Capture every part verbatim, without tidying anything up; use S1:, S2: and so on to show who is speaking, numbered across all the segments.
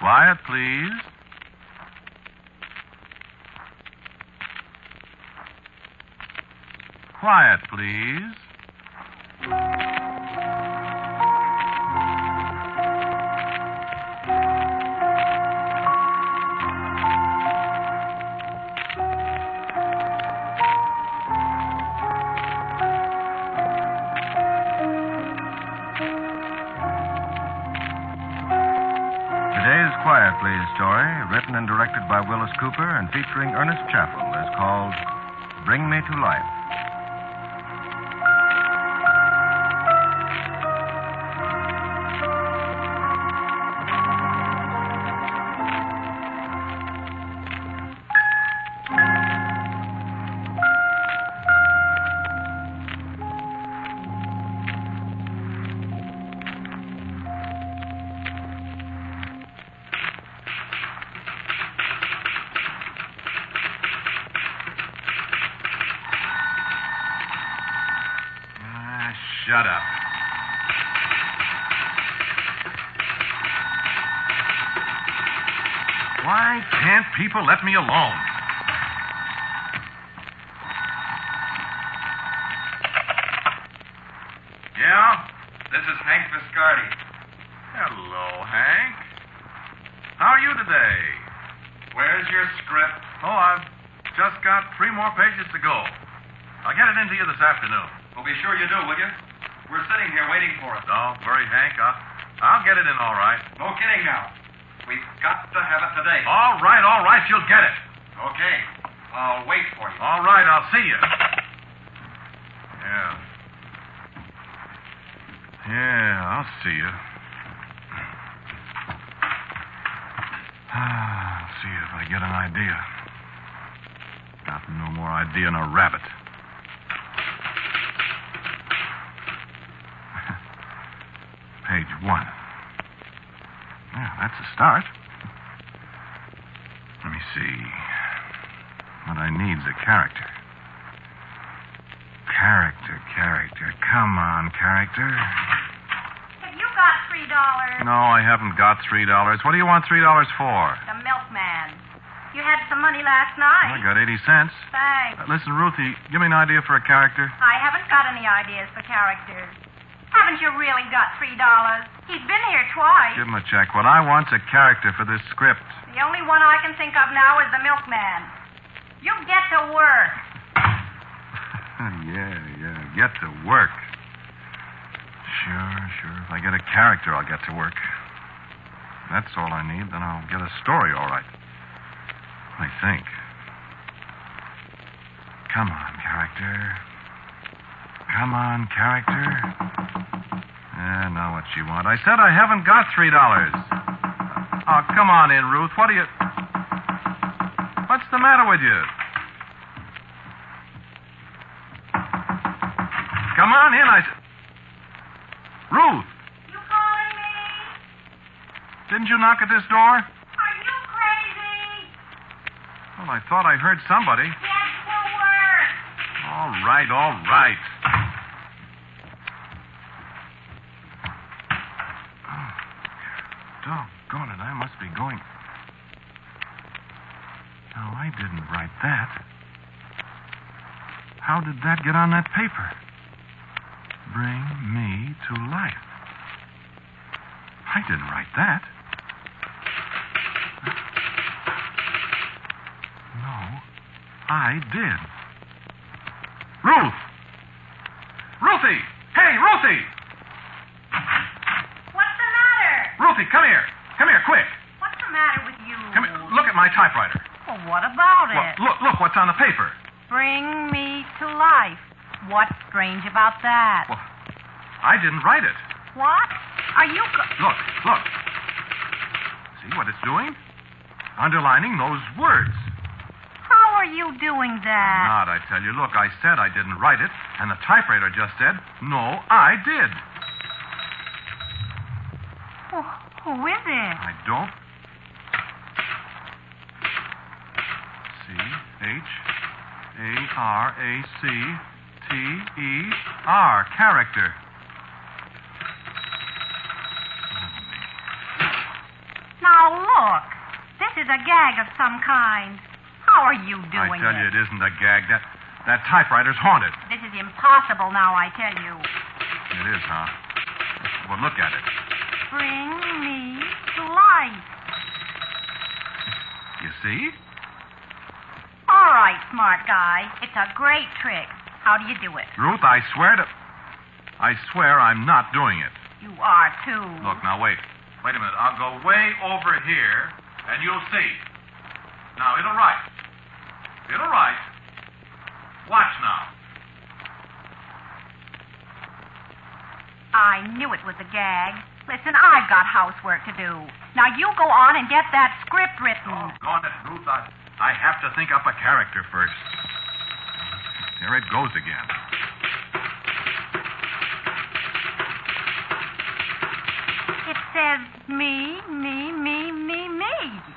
S1: Quiet, please. Quiet, please. Today's Quiet Please story, written and directed by Willis Cooper and featuring Ernest Chappell, is called Bring Me to Life. Shut up. Why can't people let me alone?
S2: Yeah? This is Hank Viscardi.
S1: Hello, Hank. How are you today?
S2: Where's your script?
S1: Oh, I've just got three more pages to go. I'll get it into you this afternoon.
S2: Well, be sure you do, will you? We're sitting here waiting for it.
S1: Don't worry, Hank. I'll, I'll get it in all right.
S2: No kidding now. We've got to have it today.
S1: All right, all right. You'll get it.
S2: Okay. I'll wait for you.
S1: All right, I'll see you. Yeah. Yeah, I'll see you. I'll see if I get an idea. Got no more idea than a rabbit. Page one. Yeah, that's a start. Let me see. What I need's a character. Character, character. Come on, character.
S3: Have you got three dollars?
S1: No, I haven't got three dollars. What do you want three dollars for?
S3: The milkman. You had some money last night.
S1: I got eighty cents.
S3: Thanks.
S1: Uh, listen, Ruthie, give me an idea for a character.
S3: I haven't got any ideas for characters. Haven't you really got three dollars? He's been here twice.
S1: Give him a check. What I want's a character for this script.
S3: The only one I can think of now is the milkman. You get to work.
S1: yeah, yeah. Get to work. Sure, sure. If I get a character, I'll get to work. That's all I need. Then I'll get a story all right. I think. Come on, character. Come on, character. Yeah, now what you want? I said I haven't got three dollars. Oh, come on in, Ruth. What are you... What's the matter with you? Come on in, I said... Ruth!
S3: You calling me?
S1: Didn't you knock at this door?
S3: Are you crazy?
S1: Well, I thought I heard somebody.
S3: Get to work.
S1: All right, all right. Oh, doggone it, I must be going... No, I didn't write that. How did that get on that paper? Bring me to life. I didn't write that. No, I did. Ruth! Ruthie! Hey, Ruthie!
S3: What's the matter?
S1: Ruthie, come here. Come here, quick.
S3: What's the matter with you?
S1: Come here. Look at my typewriter.
S3: Well, what about
S1: Well,
S3: it?
S1: look, look what's on the paper.
S3: Bring me to life. What's strange about that?
S1: Well, I didn't write it.
S3: What? Are you... Go-
S1: Look, look. See what it's doing? Underlining those words.
S3: How are you doing that?
S1: Not, I tell you. Look, I said I didn't write it, and the typewriter just said, no, I did.
S3: Who, who is it?
S1: I don't. C H A R A C T E R. Character.
S3: Now, look. is a gag of some kind. How are you
S1: I
S3: doing
S1: tell you,
S3: it?
S1: it isn't a gag. That that typewriter's haunted.
S3: This is impossible now, I tell you.
S1: It is, huh? Well, look at it.
S3: Bring me to life.
S1: You see?
S3: All right, smart guy. It's a great trick. How do you do it?
S1: Ruth, I swear to... I swear I'm not doing it.
S3: You are, too.
S1: Look, now, wait. Wait a minute. I'll go way over here, and you'll see. Now, it'll write. It'll write. Watch now.
S3: I knew it was a gag. Listen, I've got housework to do. Now, you go on and get that script written.
S1: Oh, gone it, Ruth. I, I have to think up a character first. There it goes again.
S3: It says me, me, me, me, me.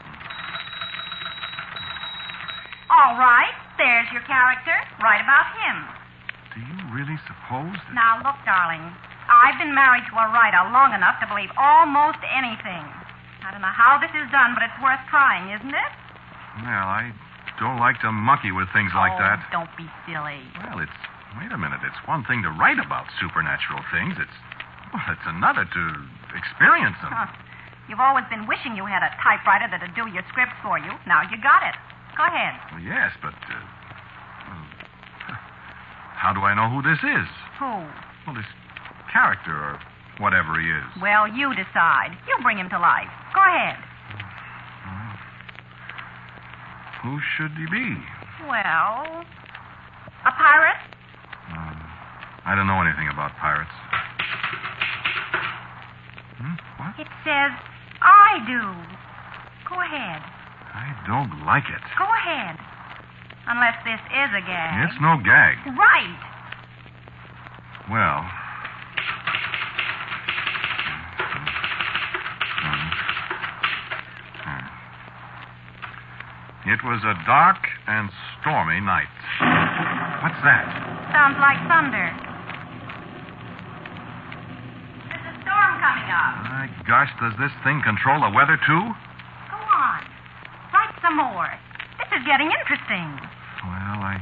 S3: All right, there's your character. Write about him.
S1: Do you really suppose that...
S3: Now, look, darling. I've been married to a writer long enough to believe almost anything. I don't know how this is done, but it's worth trying, isn't it?
S1: Well, I don't like to monkey with things like
S3: oh,
S1: that.
S3: Don't be silly.
S1: Well, it's... Wait a minute. It's one thing to write about supernatural things. It's... Well, it's another to experience them.
S3: Huh. You've always been wishing you had a typewriter that'd do your scripts for you. Now you got it. Go ahead.
S1: Well, yes, but... Uh, well, how do I know who this is?
S3: Who?
S1: Well, this character or whatever he is.
S3: Well, you decide. You bring him to life. Go ahead.
S1: Well, who should he be?
S3: Well, a pirate?
S1: Uh, I don't know anything about pirates. Hmm? What?
S3: It says, I do. Go ahead.
S1: I don't like it.
S3: Go ahead. Unless this is a gag.
S1: It's no gag.
S3: Right.
S1: Well... It was a dark and stormy night. What's that?
S3: Sounds like thunder. There's a storm coming up.
S1: My gosh, does this thing control the weather, too?
S3: Go on. Write some more. This is getting interesting.
S1: Well, I...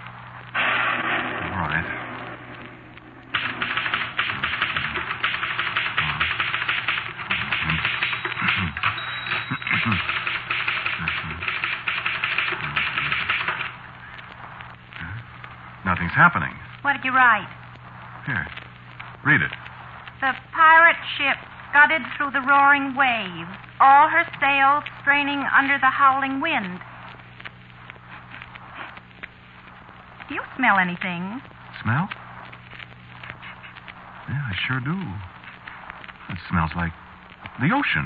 S1: All right. Nothing's happening.
S3: What did you write?
S1: Here, read it.
S3: The pirate ship scudded through the roaring waves, all her sails straining under the howling wind. Do you smell anything?
S1: Smell? Yeah, I sure do. It smells like the ocean.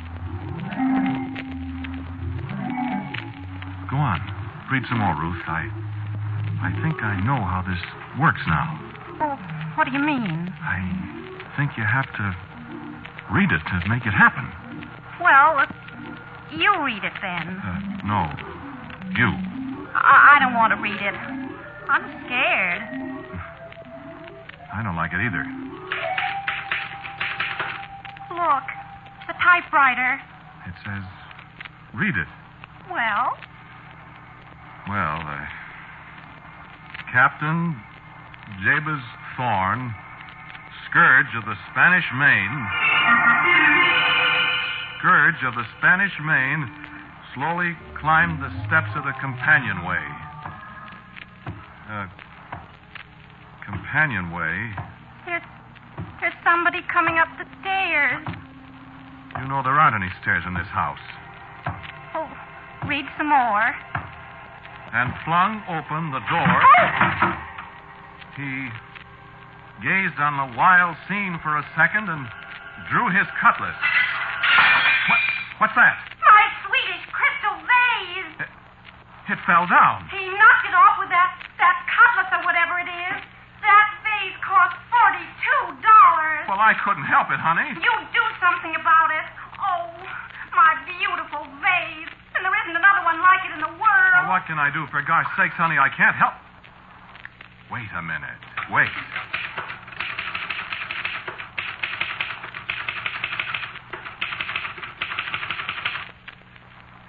S1: Go on. Read some more, Ruth. I... I think I know how this works now.
S3: Oh, what do you mean?
S1: I think you have to read it to make it happen.
S3: Well, uh, you read it then.
S1: Uh, no. You.
S3: I, I don't want to read it. I'm scared.
S1: I don't like it either.
S3: Look, the typewriter.
S1: It says, read it.
S3: Well?
S1: Well, uh... Captain Jabez Thorne, scourge of the Spanish Main, scourge of the Spanish Main, slowly climbed the steps of the companionway. Uh, companionway?
S3: There's, there's somebody coming up the stairs.
S1: You know there aren't any stairs in this house.
S3: Oh, read some more.
S1: And flung open the door. He gazed on the wild scene for a second and drew his cutlass. What? What's that?
S3: My Swedish crystal vase.
S1: It, it fell down.
S3: He knocked it off with that, that cutlass or whatever it is. That vase cost forty-two dollars.
S1: Well, I couldn't help it, honey.
S3: You do something about it. Oh, my beautiful vase. And there isn't another one like it in the world.
S1: Well, what can I do? For gosh sakes, honey, I can't help. Wait a minute. Wait.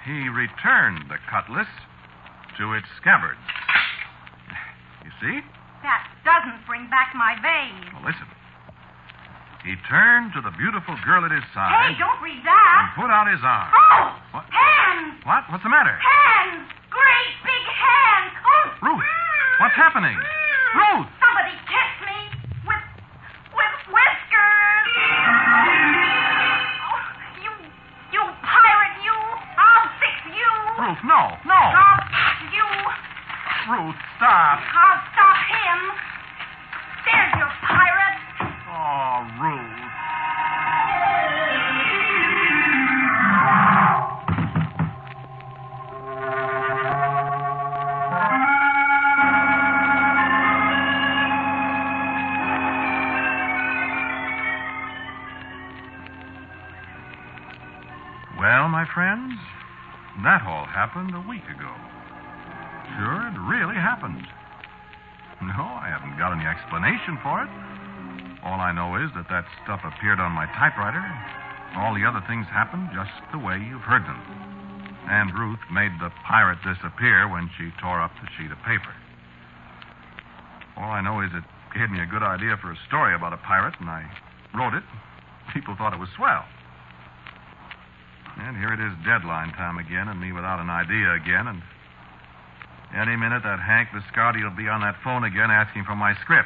S1: He returned the cutlass to its scabbard. You see?
S3: That doesn't bring back my vase.
S1: Well, listen. He turned to the beautiful girl at his side.
S3: Hey, don't read that.
S1: And put out his arm.
S3: Oh!
S1: What?
S3: Hands!
S1: What? What's the matter?
S3: Hands! Great big hands! Oh!
S1: Ruth, what's happening? Ruth!
S3: Somebody catch me with with whiskers! Oh, you you pirate, you! I'll fix you!
S1: Ruth, no, no!
S3: I'll fix you!
S1: Ruth, stop.
S3: I'll stop him! There's your pirate!
S1: Oh, Ruth. Well, my friends, that all happened a week ago. Sure, it really happened. No, I haven't got any explanation for it. All I know is that that stuff appeared on my typewriter. All the other things happened just the way you've heard them. And Ruth made the pirate disappear when she tore up the sheet of paper. All I know is it gave me a good idea for a story about a pirate, and I wrote it. People thought it was swell. And here it is deadline time again, and me without an idea again, and any minute that Hank Viscardi will be on that phone again asking for my script.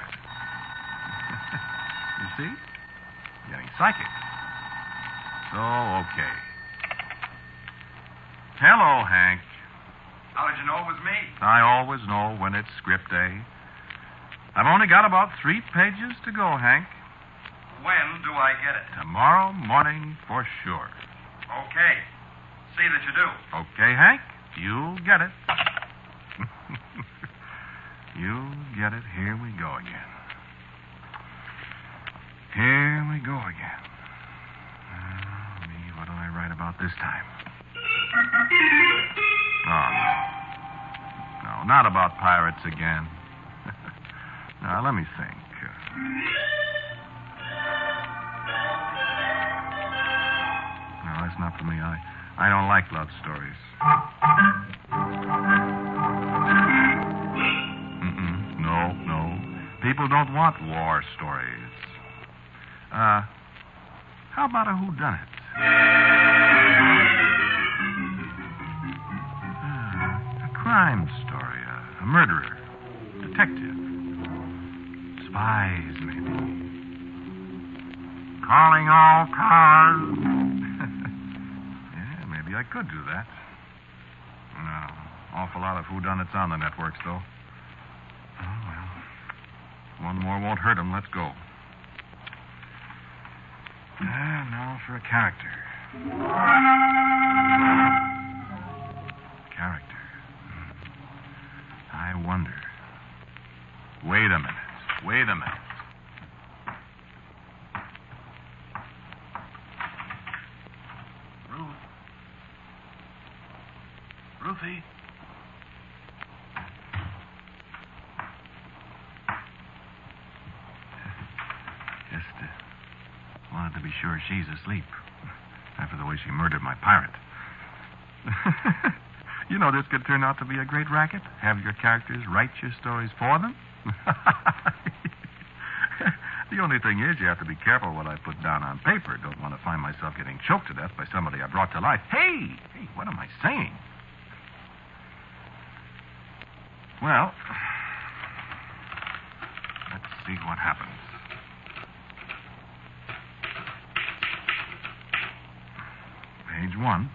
S1: You see? Getting psychic. So, okay. Hello, Hank.
S2: How did you know it was me?
S1: I always know when it's script day. I've only got about three pages to go, Hank.
S2: When do I get it?
S1: Tomorrow morning for sure.
S2: Okay. See that you do.
S1: Okay, Hank? You'll get it. You'll get it. Here we go again. Here we go again. Uh, me, what do I write about this time? Oh, no. No, not about pirates again. Now, let me think. No, that's not for me. I, I don't like love stories. Mm-mm. No, no. People don't want war stories. Uh, how about a whodunit? Uh, a crime story, a, a murderer, detective, spies, maybe. Calling all cars. Yeah, maybe I could do that. No, awful lot of whodunits on the networks, though. Oh, well, one more won't hurt 'em. Let's go. Ah, now for a character. Character. I wonder. Wait a minute. Wait a minute. Ruth. Ruthie. Just, uh... wanted to be sure she's asleep after the way she murdered my pirate. You know, this could turn out to be a great racket. Have your characters write your stories for them. The only thing is you have to be careful what I put down on paper. Don't want to find myself getting choked to death by somebody I brought to life. Hey, hey, what am I saying? Well, let's see what happens. Page one.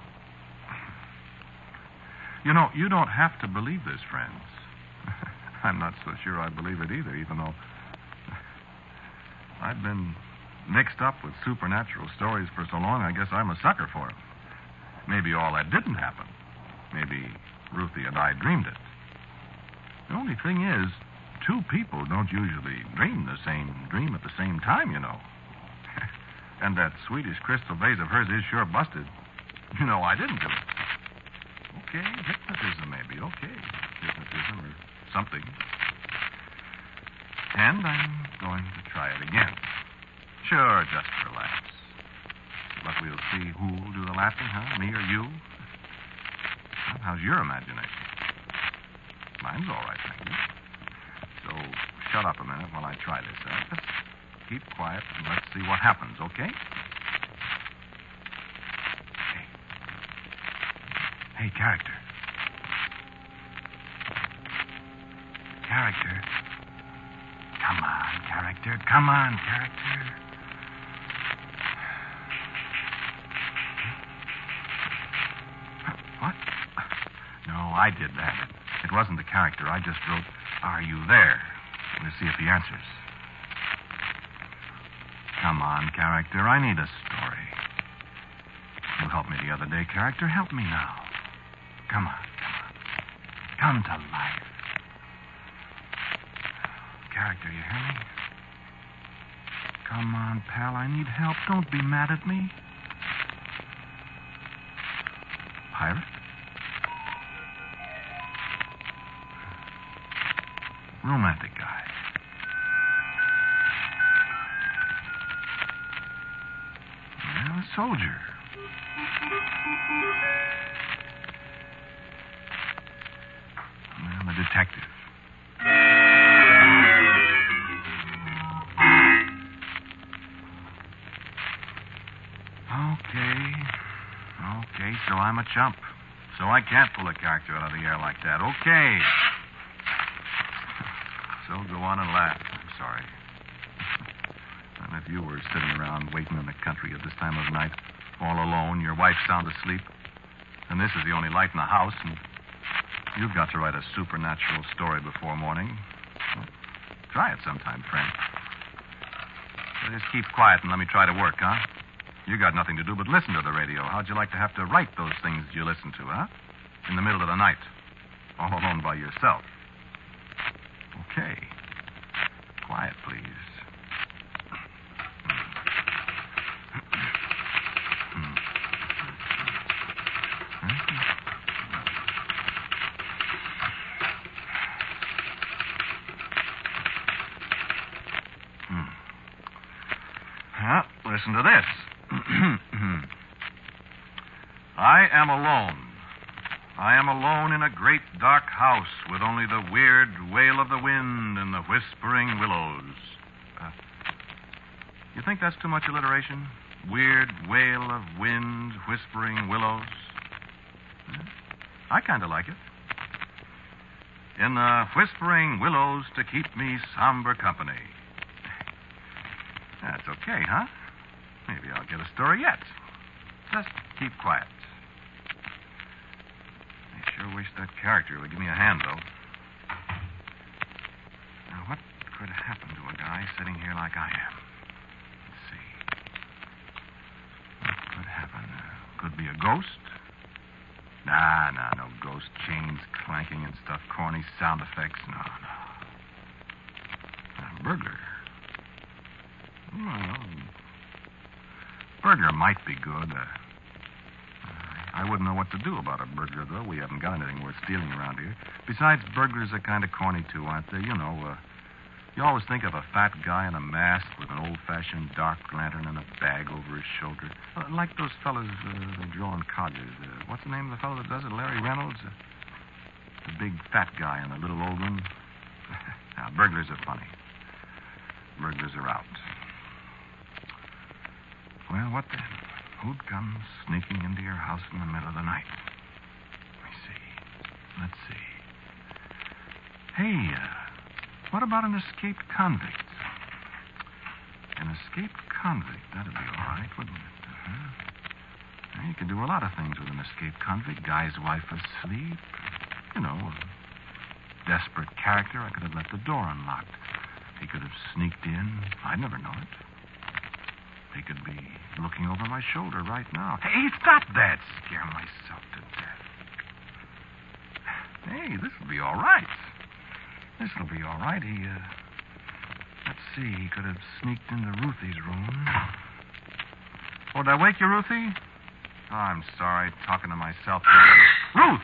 S1: You know, you don't have to believe this, friends. I'm not so sure I believe it either, even though I've been mixed up with supernatural stories for so long, I guess I'm a sucker for them. Maybe all that didn't happen. Maybe Ruthie and I dreamed it. The only thing is, two people don't usually dream the same dream at the same time, you know. And that Swedish crystal vase of hers is sure busted. You know I didn't do it. Okay, hypnotism maybe. Okay, hypnotism or something. And I'm going to try it again. Sure, just relax. But we'll see who'll do the laughing, huh? Me or you? How's your imagination? Mine's all right, thank you. So, shut up a minute while I try this. Uh, just keep quiet and let's see what happens, okay? Hey. Hey, character. Character. Come on, character. Come on, character. What? No, I did that. It wasn't the character. I just wrote, "Are you there?" We'll see if he answers. Come on, character. I need a story. You helped me the other day, character. Help me now. Come on, come on. Come to life. Character, you hear me? Come on, pal. I need help. Don't be mad at me. Pirate? Romantic guy. Well, a soldier. Well, a detective. Okay. Okay, so I'm a chump. So I can't pull a character out of the air like that. Okay. So go on and laugh. I'm sorry. And if you were sitting around waiting in the country at this time of night, all alone, your wife's sound asleep, and this is the only light in the house, and you've got to write a supernatural story before morning, well, try it sometime, friend. So just keep quiet and let me try to work, huh? You got nothing to do but listen to the radio. How'd you like to have to write those things you listen to, huh? In the middle of the night, all alone by yourself. Okay. Quiet, please. Well, listen to this. I am alone. I am alone in a great dark house with only the weird wail of the wind and the whispering willows. Uh, you think that's too much alliteration? Weird wail of wind, whispering willows? Hmm? I kind of like it. In the whispering willows to keep me somber company. That's okay, huh? Maybe I'll get a story yet. Just keep quiet. I sure wish that character would give me a hand, though. Now, what could happen to a guy sitting here like I am? Let's see. What could happen? Uh, could be a ghost? Nah, nah, no ghost. Chains clanking and stuff. Corny sound effects. No, no. A burglar. Well, burglar might be good. Uh, I wouldn't know what to do about a burglar, though. We haven't got anything worth stealing around here. Besides, burglars are kind of corny, too, aren't they? You know, uh, you always think of a fat guy in a mask with an old-fashioned dark lantern and a bag over his shoulder. Uh, like those fellas uh, they draw in colleges. Uh, what's the name of the fellow that does it? Larry Reynolds? Uh, the big fat guy in the little old one. Now, burglars are funny. Burglars are out. Well, what then? Who'd come sneaking into your house in the middle of the night? Let me see. Let's see. Hey, uh, what about an escaped convict? An escaped convict. That'd be all right, wouldn't it? Uh-huh. Well, you could do a lot of things with an escaped convict. Guy's wife asleep. You know, a desperate character. I could have left the door unlocked. He could have sneaked in. I'd never know it. He could be looking over my shoulder right now. Hey, stop that! Scare myself to death. Hey, this'll be all right. This'll be all right. He, uh... Let's see, he could have sneaked into Ruthie's room. Oh, did I wake you, Ruthie? Oh, I'm sorry, talking to myself. Ruth!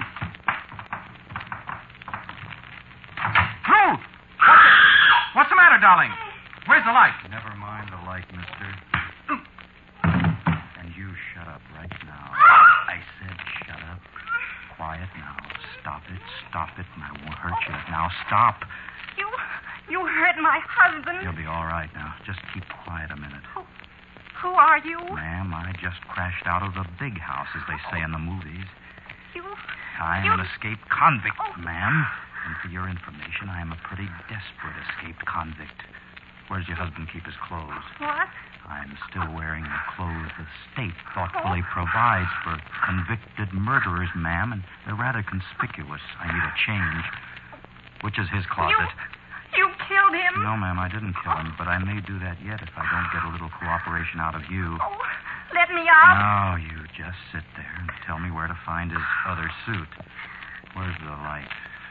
S1: Ruth! What's the matter, darling? Where's the light?
S4: Never mind the light, mister. And you shut up right now. I said shut up. quiet now. Stop it. Stop it, and I won't hurt you. Now, stop.
S3: You... you hurt my husband.
S4: You'll be all right now. Just keep quiet a minute.
S3: Who, who are you?
S4: Ma'am, I just crashed out of the big house, as they say in the movies.
S3: You...
S4: I'm
S3: you...
S4: an escaped convict,
S3: Oh.
S4: ma'am. And for your information, I am a pretty desperate escaped convict. Where's your husband keep his clothes?
S3: What?
S4: I'm still wearing the clothes the state thoughtfully provides for convicted murderers, ma'am, and they're rather conspicuous. I need a change. Which is his closet?
S3: You... you killed him?
S4: No, ma'am, I didn't kill him, but I may do that yet if I don't get a little cooperation out of you.
S3: Oh, let me out.
S4: No, you just sit there and tell me where to find his other suit. Where's the light?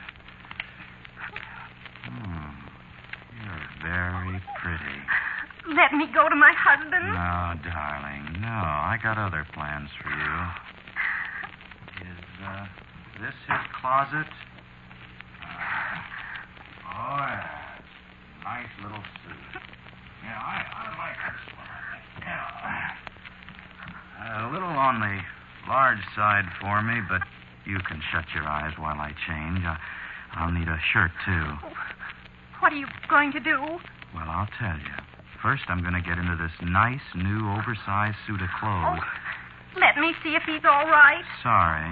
S4: Hmm. You're very pretty.
S3: Let me go to my husband.
S4: No, darling, no. I got other plans for you. Is uh, this his closet? Uh, oh, yeah. Nice little suit. Yeah, I, I like this one. Yeah. A little on the large side for me, but you can shut your eyes while I change. I, I'll need a shirt, too.
S3: What are you going to do?
S4: Well, I'll tell you. First, I'm going to get into this nice, new, oversized suit of clothes.
S3: Oh, let me see if he's all right.
S4: Sorry.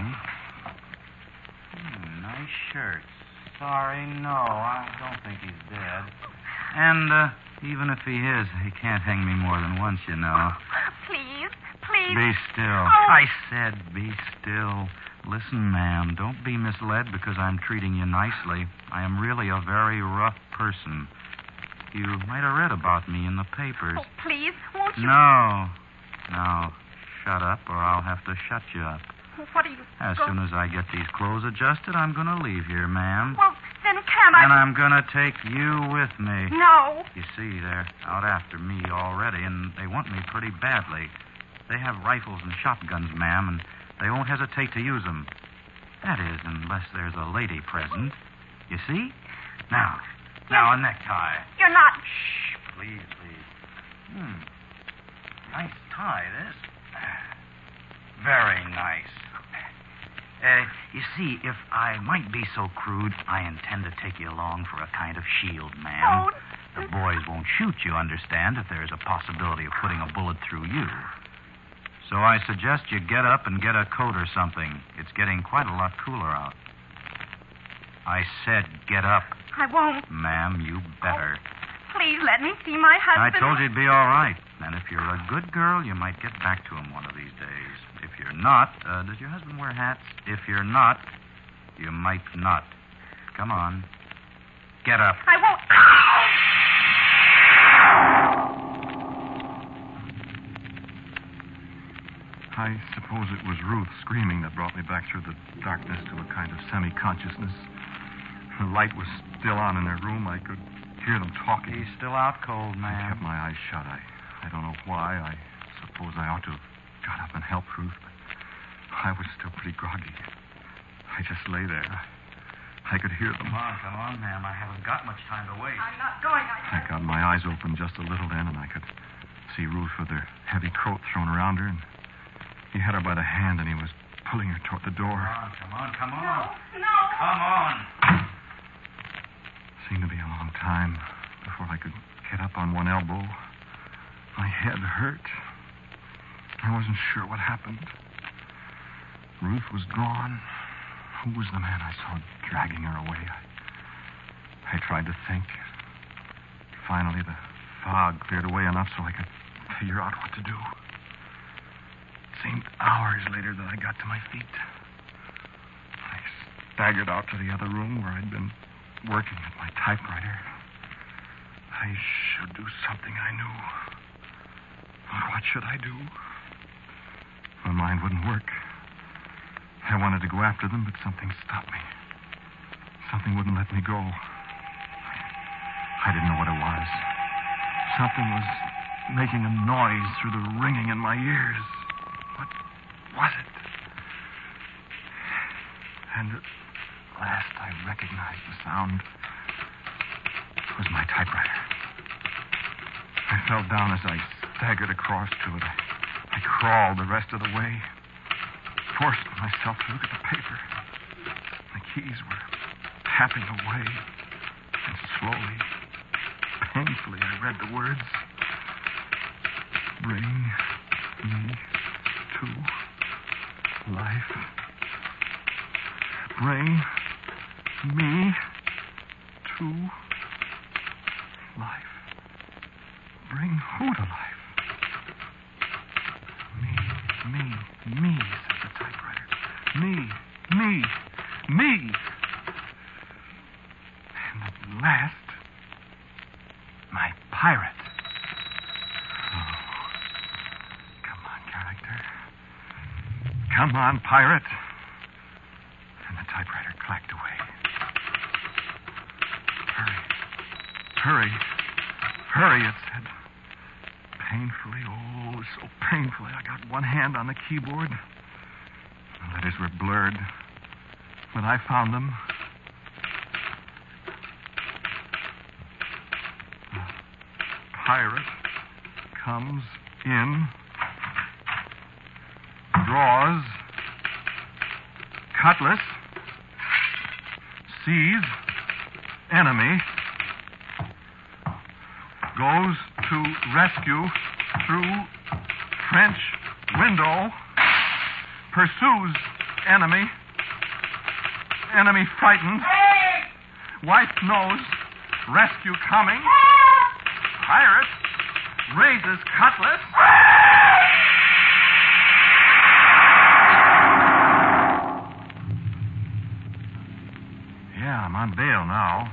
S4: Hmm, nice shirt. Sorry, no, I don't think he's dead. And uh, even if he is, he can't hang me more than once, you know.
S3: Please, please.
S4: Be still.
S3: Oh.
S4: I said be still. Listen, ma'am, don't be misled because I'm treating you nicely. I am really a very rough person. You might have read about me in the papers.
S3: Oh, please, won't you?
S4: No. No. Shut up, or I'll have to shut you up.
S3: What are you...
S4: As
S3: go-
S4: soon as I get these clothes adjusted, I'm going to leave here, ma'am.
S3: Well, then can't I...
S4: And I'm going to take you with me.
S3: No.
S4: You see, they're out after me already, and they want me pretty badly. They have rifles and shotguns, ma'am, and they won't hesitate to use them. That is, unless there's a lady present. You see? Now, now a necktie.
S3: You're not...
S4: Shh, please, please. Hmm. Nice tie, this. Very nice. Uh, you see, if I might be so crude, I intend to take you along for a kind of shield, ma'am.
S3: Oh.
S4: The boys won't shoot you, understand, if there's a possibility of putting a bullet through you. So I suggest you get up and get a coat or something. It's getting quite a lot cooler out. I said get up.
S3: I won't.
S4: Ma'am, you better.
S3: Please let me see my
S4: I
S3: husband.
S4: told you it'd be all right. And if you're a good girl, you might get back to him one of these days. If you're not, uh, does your husband wear hats? If you're not, you might not. Come on. Get up.
S3: I won't.
S1: I suppose it was Ruth screaming that brought me back through the darkness to a kind of semi-consciousness. The light was still on in their room. I could hear them talking.
S4: He's still out cold,
S1: I
S4: ma'am.
S1: kept my eyes shut. I, I don't know why. I suppose I ought to have got up and helped Ruth, but I was still pretty groggy. I just lay there. I could hear them.
S4: Come on, come on, ma'am. I haven't got much time to waste.
S3: I'm not going.
S1: I
S3: I...
S1: got my eyes open just a little then, and I could see Ruth with her heavy coat thrown around her, and he had her by the hand, and he was pulling her toward the door.
S4: Come on, come on, come on.
S3: No, no.
S4: Come on.
S1: Seemed to be a long time before I could get up on one elbow. My head hurt. I wasn't sure what happened. Ruth was gone. Who was the man I saw dragging her away? I, I tried to think. Finally, the fog cleared away enough so I could figure out what to do. It seemed hours later that I got to my feet. I staggered out to the other room where I'd been working at my typewriter. I should do something I knew. But what should I do? My mind wouldn't work. I wanted to go after them, but something stopped me. Something wouldn't let me go. I didn't know what it was. Something was making a noise through the ringing in my ears. What was it? And at last I recognized the sound. It was my typewriter. I fell down as I staggered across to it. I, I crawled the rest of the way. Forced myself to look at the paper. keys were tapping away, and slowly, painfully, I read the words. Bring me to life. Bring me to life. Bring who to life? Me, me, me, said the typewriter. Me, me, me. And at last, my pirate. Oh, come on, character. Come on, pirate. And the typewriter clacked away. Hurry. Hurry. Hurry, it said. Painfully, oh, so painfully. I got one hand on the keyboard. The letters were blurred. When I found them, the pirate comes in, draws, cutlass, sees enemy, goes to rescue through French window, pursues enemy, enemy frightened, wife knows, rescue coming, pirate raises cutlass. Yeah, I'm on bail now.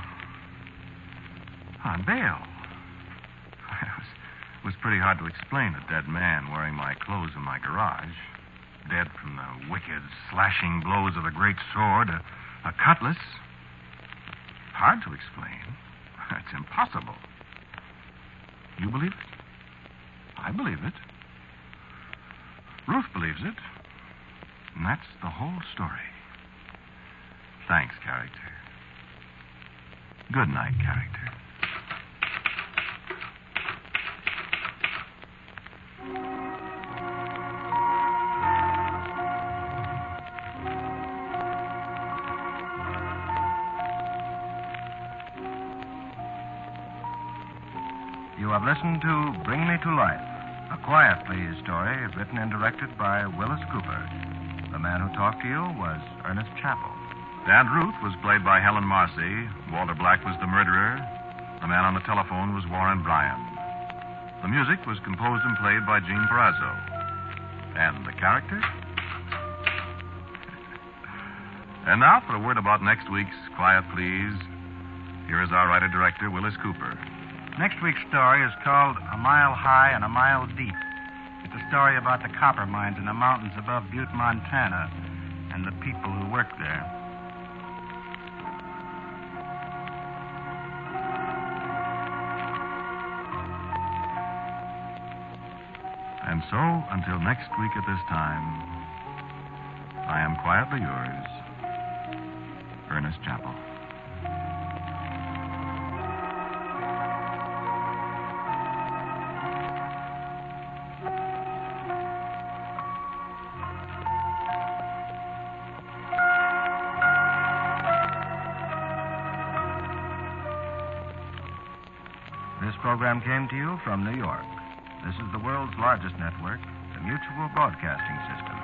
S1: On bail? It was, it was pretty hard to explain a dead man wearing my clothes in my garage. Dead from the wicked, slashing blows of a great sword, a, a cutlass. Hard to explain. It's impossible. You believe it? I believe it. Ruth believes it. And that's the whole story. Thanks, character. Good night, character.
S5: You have listened to Bring Me to Life, a Quiet Please story written and directed by Willis Cooper. The man who talked to you was Ernest Chappell.
S1: Aunt Ruth was played by Helen Marcy. Walter Black was the murderer. The man on the telephone was Warren Bryan. The music was composed and played by Gene Perazzo. And the character? And now for a word about next week's Quiet Please. Here is our writer-director, Willis Cooper.
S4: Next week's story is called A Mile High and a Mile Deep. It's a story about the copper mines in the mountains above Butte, Montana, and the people who work there.
S1: And so, until next week at this time, I am quietly yours, Ernest Chappell.
S5: This program came to you from New York. This is the world's largest network, the Mutual Broadcasting System.